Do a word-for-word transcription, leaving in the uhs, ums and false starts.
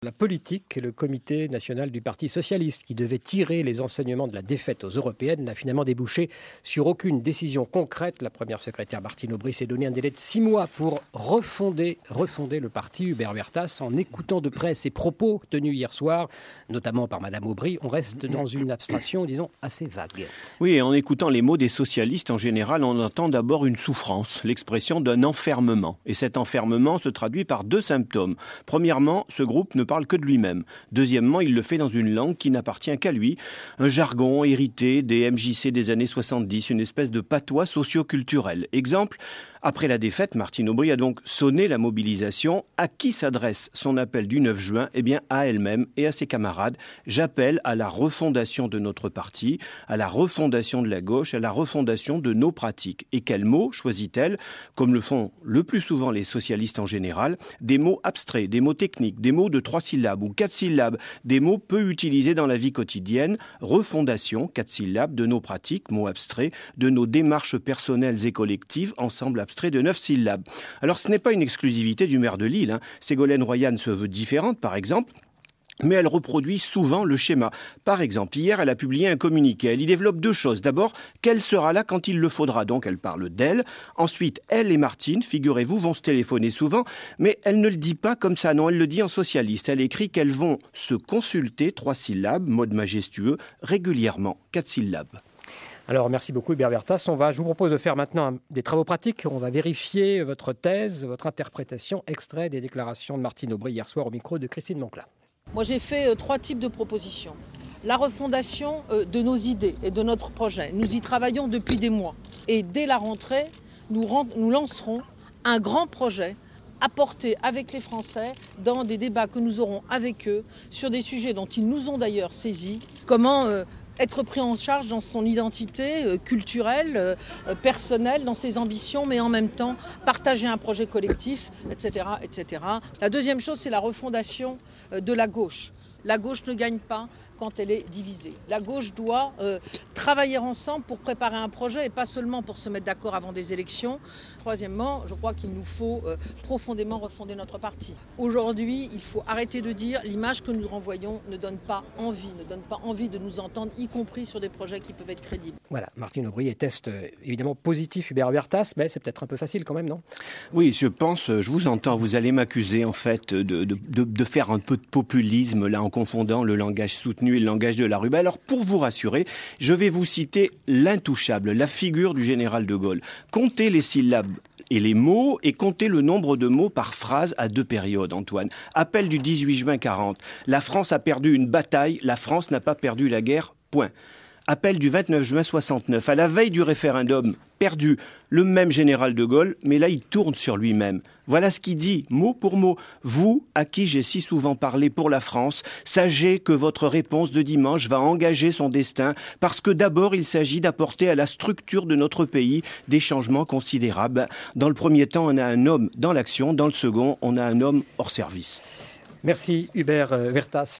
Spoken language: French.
La politique, le comité national du Parti socialiste, qui devait tirer les enseignements de la défaite aux européennes, n'a finalement débouché sur aucune décision concrète. La première secrétaire Martine Aubry s'est donné un délai de six mois pour refonder, refonder le parti. Hubert Vertas, en écoutant de près ses propos tenus hier soir, notamment par Madame Aubry, on reste dans une abstraction, disons, assez vague. Oui, et en écoutant les mots des socialistes, en général, on entend d'abord une souffrance, l'expression d'un enfermement. Et cet enfermement se traduit par deux symptômes. Premièrement, ce groupe ne parle que de lui-même. Deuxièmement, il le fait dans une langue qui n'appartient qu'à lui, un jargon hérité des M J C des années soixante-dix, une espèce de patois socio-culturel. Exemple, après la défaite, Martine Aubry a donc sonné la mobilisation. À qui s'adresse son appel du neuf juin ? Eh bien, à elle-même et à ses camarades. J'appelle à la refondation de notre parti, à la refondation de la gauche, à la refondation de nos pratiques. Et quels mots choisit-elle ? Comme le font le plus souvent les socialistes en général, des mots abstraits, des mots techniques, des mots de trois syllabes ou quatre syllabes, des mots peu utilisés dans la vie quotidienne. Refondation, quatre syllabes, de nos pratiques, mots abstraits, de nos démarches personnelles et collectives, ensemble abstrait de neuf syllabes. Alors ce n'est pas une exclusivité du maire de Lille. Hein. Ségolène Royane se veut différente, par exemple, mais elle reproduit souvent le schéma. Par exemple, hier, elle a publié un communiqué. Elle y développe deux choses. D'abord, qu'elle sera là quand il le faudra. Donc, elle parle d'elle. Ensuite, elle et Martine, figurez-vous, vont se téléphoner souvent, mais elle ne le dit pas comme ça. Non, elle le dit en socialiste. Elle écrit qu'elles vont se consulter, trois syllabes, mode majestueux, régulièrement, quatre syllabes. Alors, merci beaucoup Hubert Vertas. On va, je vous propose de faire maintenant des travaux pratiques. On va vérifier votre thèse, votre interprétation, extrait des déclarations de Martine Aubry hier soir au micro de Christine Moncla. Moi, j'ai fait euh, trois types de propositions. La refondation euh, de nos idées et de notre projet. Nous y travaillons depuis des mois. Et dès la rentrée, nous, rend, nous lancerons un grand projet à porter avec les Français dans des débats que nous aurons avec eux sur des sujets dont ils nous ont d'ailleurs saisis. Comment euh, être pris en charge dans son identité euh, culturelle, euh, personnelle, dans ses ambitions, mais en même temps partager un projet collectif, et cetera, et cetera. La deuxième chose, c'est la refondation euh, de la gauche. La gauche ne gagne pas quand elle est divisée. La gauche doit euh, travailler ensemble pour préparer un projet et pas seulement pour se mettre d'accord avant des élections. Troisièmement, je crois qu'il nous faut euh, profondément refonder notre parti. Aujourd'hui, il faut arrêter de dire l'image que nous renvoyons ne donne pas envie, ne donne pas envie de nous entendre, y compris sur des projets qui peuvent être crédibles. Voilà, Martine Aubry est test euh, évidemment positif Hubert Vertas, mais c'est peut-être un peu facile quand même, non ? Oui, je pense, je vous entends, vous allez m'accuser en fait de, de, de, de faire un peu de populisme là en confondant le langage soutenu et le langage de la rue. Alors pour vous rassurer, je vais vous citer l'intouchable, la figure du général de Gaulle. Comptez les syllabes et les mots et comptez le nombre de mots par phrase à deux périodes, Antoine. Appel du dix-huit juin quarante. La France a perdu une bataille, la France n'a pas perdu la guerre, point. Appel du vingt-neuf juin soixante-neuf, à la veille du référendum, perdu, le même général de Gaulle, mais là il tourne sur lui-même. Voilà ce qu'il dit, mot pour mot. Vous, à qui j'ai si souvent parlé pour la France, sachez que votre réponse de dimanche va engager son destin, parce que d'abord il s'agit d'apporter à la structure de notre pays des changements considérables. Dans le premier temps, on a un homme dans l'action, dans le second, on a un homme hors service. Merci Hubert Vertas.